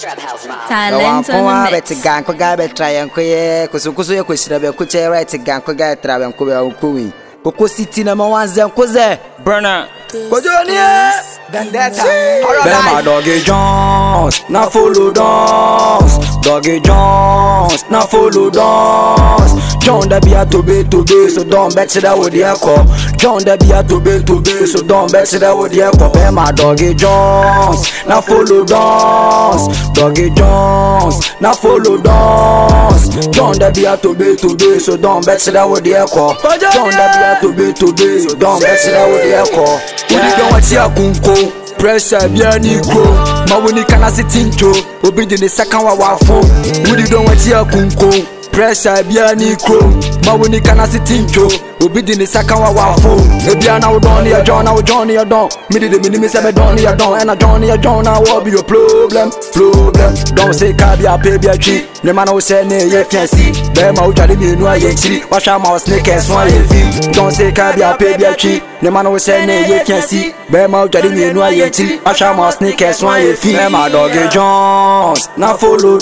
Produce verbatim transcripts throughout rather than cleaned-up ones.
Talent on the mix. Beti ganko ga be try enko ye kusukusu ye kwishira be kuche right ganko ga tra be enko be enko wi koko city na ma wanze enko ze burner kojoni vendetta Bema Doggy Jones na follow dance Doggy Jones na follow dance John da be to be to be so don't bet that with the echo John da be to be to be so don't bet that with the echo Bema Doggy Jones na follow dance Doggy Jones na follow dance John da be to be to be so don't bet that with the echo John da be to be to be so don't bet that with the echo We don't want ya kunko Pressure biani go Mawuni kana sitincho Obidi ni second wa wafo We don't want ya kunko Pressure biani go Mawuni kana sitincho Obidi ni second wa wafo Ebiana wo don ya John na wo John ya don Me de me me say me don ya don And I John ya John na what be your problem Problem Don't say kabi a pay be a tree Ne man wo say ne ye fancy Be ma wo twade me nu aye chiri Wa sha ma wo snake so aye fi Don't say kabi a pay be a tree Ne man wo say ne ye fancy Be ma wo twade me nu aye chiri Wa sha ma wo snake so aye fi Bema Doggy Jones na follow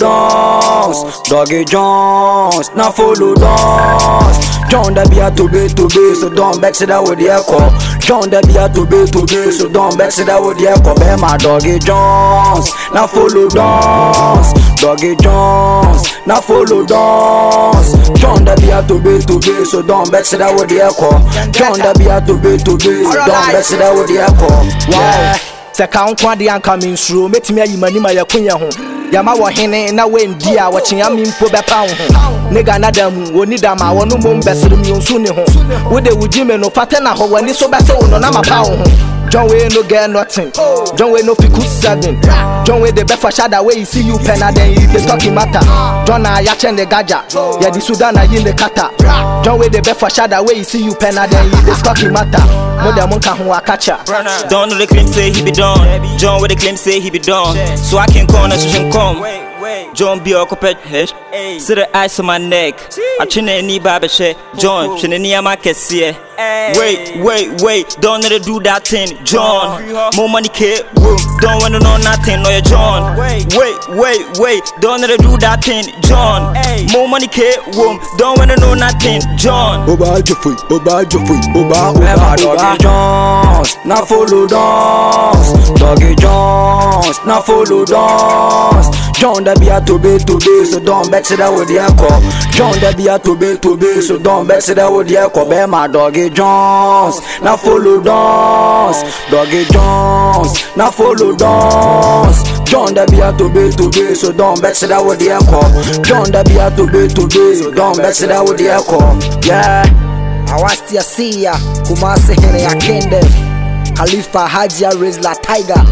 dance Doggy Jones na follow dance John da be to be to be so don't bet that with the echo John da be to be to be so don't bet that with the echo Bema Doggy Jones na follow dance Doggy Jones na follow dance John da be to be to be so don't bet that with the echo John da be to be to be so don't bet that with the echo Wow Seka onkwa de anka me nsuro metimi ayi mani ma yakunya ho Yama wo hene na wendi a wo kyen ami mpo bepa wo ho Nega na dam woni dam a wono mom besere mi onsu ne ho Wo de wujime no fate na ho wani so bese wo no na mapa wo ho John we no get nothing John we no fi good seven John we the befa shada we see you pen and then you dey talking matter John na ya chen the gaja ya di Sudan na yin the kata John we the befa shada we see you pen and then you dey talking matter Mo dem nka ho akacha Don't know the claim say he be done John with the claim say he be done So I can corner so can come John be a copet head See the ice on my neck I chin any baby shit John chin any ama kesiye Wait, wait, wait Don't let her do that thing John More money kid Don't wanna know nothing No you John Wait, wait, wait Don't let her do that thing John More money kid Don't wanna know nothing John Oba Jeffrey, Oba Jeffrey, Oba Oba Doggy Jones na follow dance Doggy Jones na follow dance John da be to be to be so don't bet that with the echo John da be to be to be so don't bet that with the echo Bema Doggy Jones na follow dance Doggy Jones na follow dance John da be to be to be so don't bet that with the echo John da be to be to be so don't bet that with the echo Yeah Awasti ya siya Kumase hene ya kende Khalifa Hajia Rizla Tiger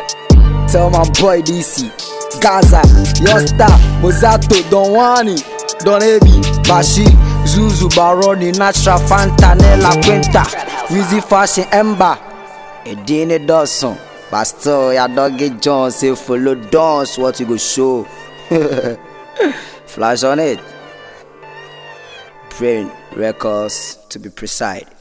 Tell my boy D C Gaza, Yosta, Mozato, Don Wani, Don Ebi, Bashi, Zuzu, Baroni, Natural, Fantanella, Quinta, Wheezy Fashion, Ember, Edine Dawson, but still, ya Doggy Jones, say follow dance, what you go show. Flash on it. Brain Records, to be precise.